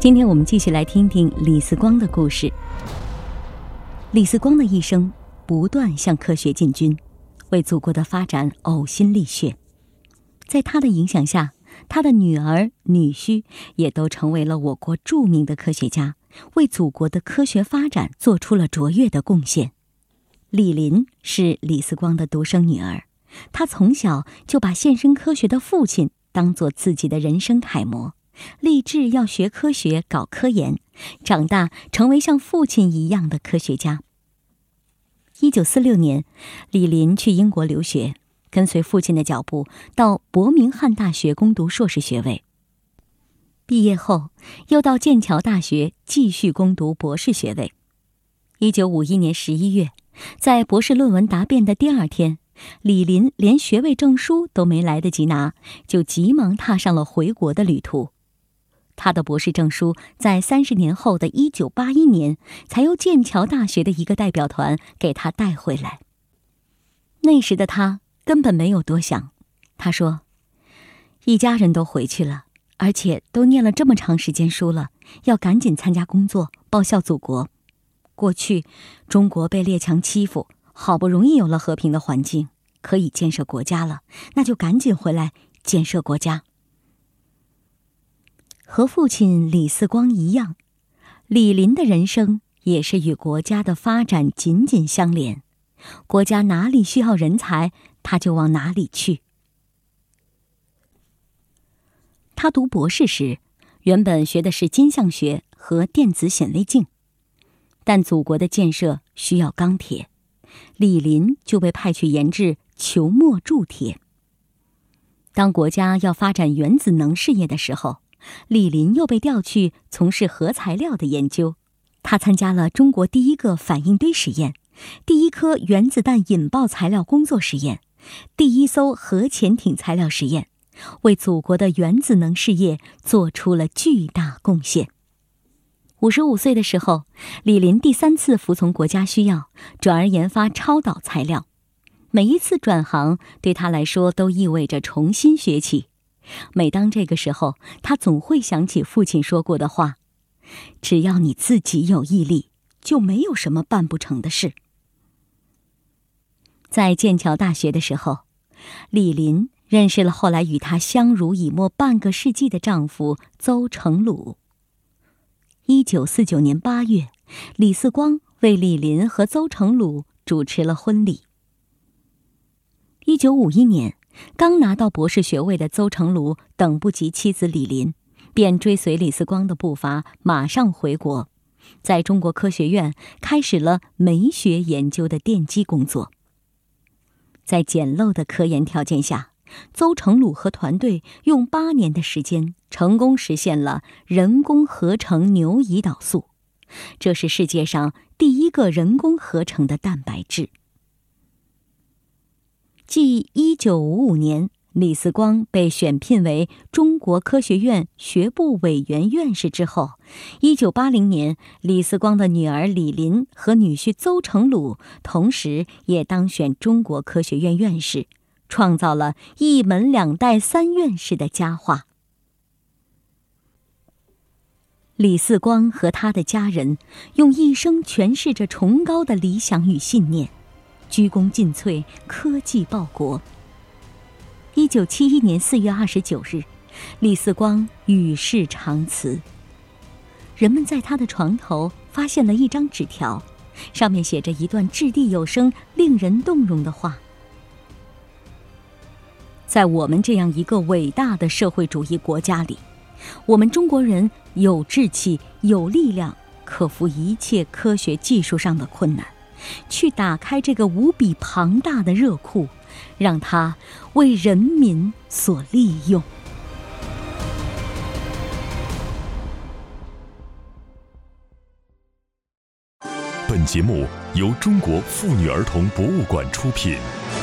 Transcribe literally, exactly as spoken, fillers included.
今天我们继续来听听李四光的故事。李四光的一生不断向科学进军，为祖国的发展呕心沥血。在他的影响下，他的女儿、女婿也都成为了我国著名的科学家，为祖国的科学发展做出了卓越的贡献。李林是李四光的独生女儿，她从小就把献身科学的父亲当作自己的人生楷模，立志要学科学、搞科研，长大成为像父亲一样的科学家。一九四六年，李林去英国留学，跟随父亲的脚步到伯明翰大学攻读硕士学位。毕业后，又到剑桥大学继续攻读博士学位。一九五一年十一月，在博士论文答辩的第二天，李林连学位证书都没来得及拿，就急忙踏上了回国的旅途。他的博士证书在三十年后的一九八一年，才由剑桥大学的一个代表团给他带回来。那时的他根本没有多想，他说：“一家人都回去了，而且都念了这么长时间书了，要赶紧参加工作，报效祖国。过去中国被列强欺负，好不容易有了和平的环境，可以建设国家了，那就赶紧回来建设国家。”和父亲李四光一样，李林的人生也是与国家的发展紧紧相连，国家哪里需要人才，他就往哪里去。他读博士时，原本学的是金相学和电子显微镜，但祖国的建设需要钢铁，李林就被派去研制球膜铸铁。当国家要发展原子能事业的时候，李林又被调去从事核材料的研究。他参加了中国第一个反应堆实验，第一颗原子弹引爆材料工作实验，第一艘核潜艇材料实验，为祖国的原子能事业做出了巨大贡献。五十五岁的时候，李林第三次服从国家需要，转而研发超导材料。每一次转行对他来说都意味着重新学起。每当这个时候，他总会想起父亲说过的话：只要你自己有毅力，就没有什么办不成的事。在剑桥大学的时候，李林认识了后来与他相濡以沫半个世纪的丈夫邹成鲁。一九四九年八月，李四光为李林和邹成鲁主持了婚礼。一九五一年，刚拿到博士学位的邹成鲁等不及妻子李林，便追随李四光的步伐，马上回国，在中国科学院开始了煤学研究的奠基工作。在简陋的科研条件下，邹成鲁和团队用八年的时间，成功实现了人工合成牛胰岛素，这是世界上第一个人工合成的蛋白质。继一九五五年李四光被选聘为中国科学院学部委员院士之后，一九八零年李四光的女儿李林和女婿邹成鲁同时也当选中国科学院院士，创造了一门两代三院士的佳话。李四光和他的家人用一生诠释着崇高的理想与信念，鞠躬尽瘁，科技报国。一九七一年四月二十九日，李四光与世长辞。人们在他的床头发现了一张纸条，上面写着一段掷地有声、令人动容的话：在我们这样一个伟大的社会主义国家里，我们中国人有志气、有力量，克服一切科学技术上的困难，去打开这个无比庞大的热库，让它为人民所利用。 本节目由中国妇女儿童博物馆出品。